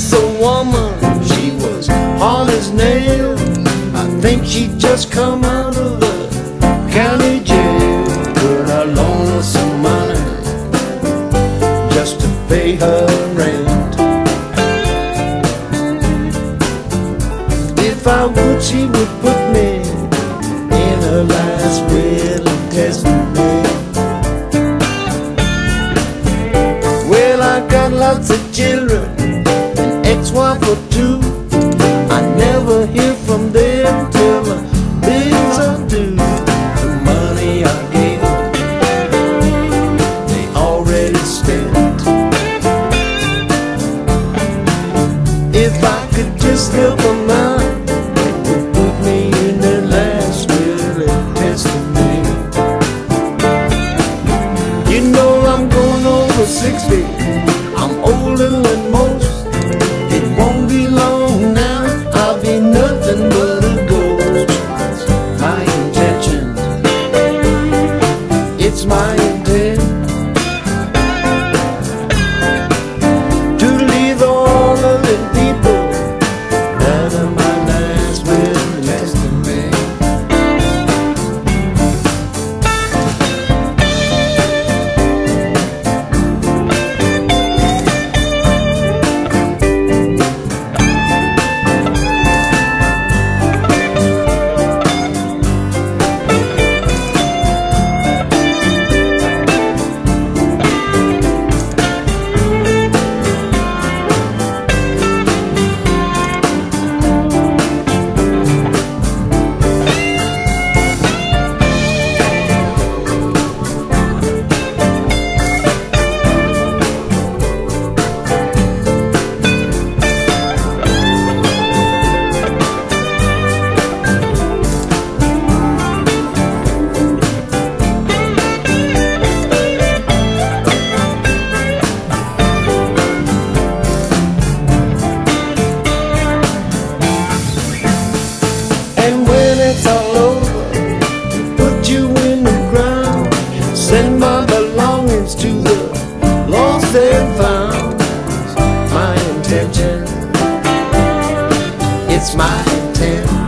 was a woman, she was hard as nails. I think she'd just come out of the county jail. Could I loan her some money just to pay her rent? If I would, she would put me in her last will and testament. Well, I got lots of children, an ex-wife or two. I never hear from them till the bills are due. The money I gave them, they already spent. If I could just help them out, it would put me in their last will and testament. You know I'm going over 60, I'm older than most. It won't be long now, I'll be nothing but a ghost. My intention, it's my intent to leave all of the people out of my last will and testament. And when it's all over, put you in the ground, send my belongings to the lost and found. My intention, it's my intent